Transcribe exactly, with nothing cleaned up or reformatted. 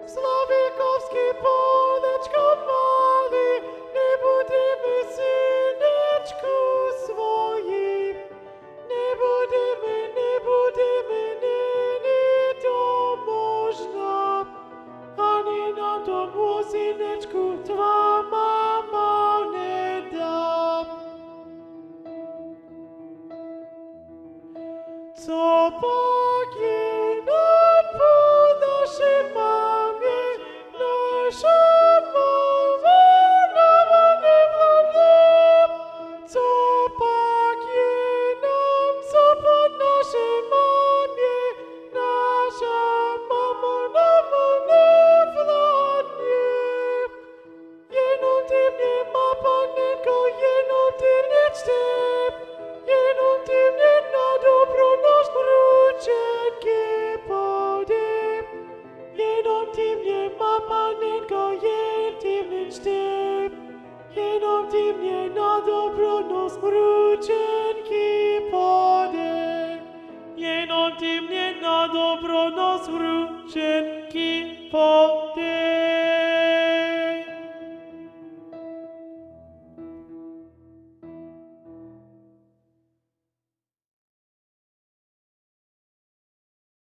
Slavikovský polečko malý, nebudeme synečku svoji. Nebudeme, nebudeme, není to možno. Ani nám to synečku tvá mama nedá. Co pak je nám po našej mamie, naša mama nama nevládne. Co pak je nám, co po našej mamie, naša mama nama nevládne. Jenom ty mě, má panenko, jenom ty mě čtep, jenom ty mě na dobronož ručenky podej. Jenom ty mě, má panenko, jen ty mě čtep, jenom ty mě na dobronož ručenky podej. Jenom ty mě na dobronož ručenky podej.